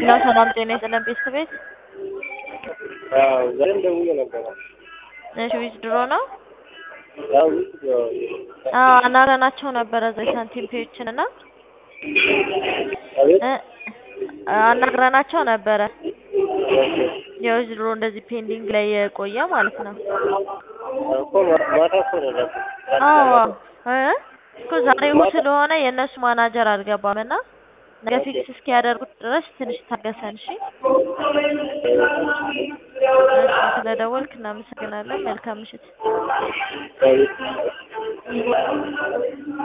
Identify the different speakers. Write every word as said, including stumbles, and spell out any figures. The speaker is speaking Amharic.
Speaker 1: لا ሰላም ጤና ይስጥልን ቤት
Speaker 2: አዎ ዛሬም ደውዬ ነበር።
Speaker 1: እሺ ዊዝድሮ ነው?
Speaker 2: አዎ ዊዝድሮ
Speaker 1: አዎ አናግረናቸው ነበረ እዛ ሳንቲም ፔዎችን እና
Speaker 2: አቤት
Speaker 1: አናግረናቸው ነበረ የዊዝድሮ እንደዚህ ፔንዲንግ ላይ የቆየ ማለት ነው።
Speaker 2: እኮ ማታ እኮ ነው ያለው።
Speaker 1: አዎ እ እኮ ዛሬ እሑድ ስለሆነ የእነሱ ማናጀር አልገባም እና ነገ ፊክስ እስኪያደርጉት ድረስ ትንሽ ታገሰን እሺ። እሺ ስለደወልክ እናመሰግናለን። መልካም ምሽት።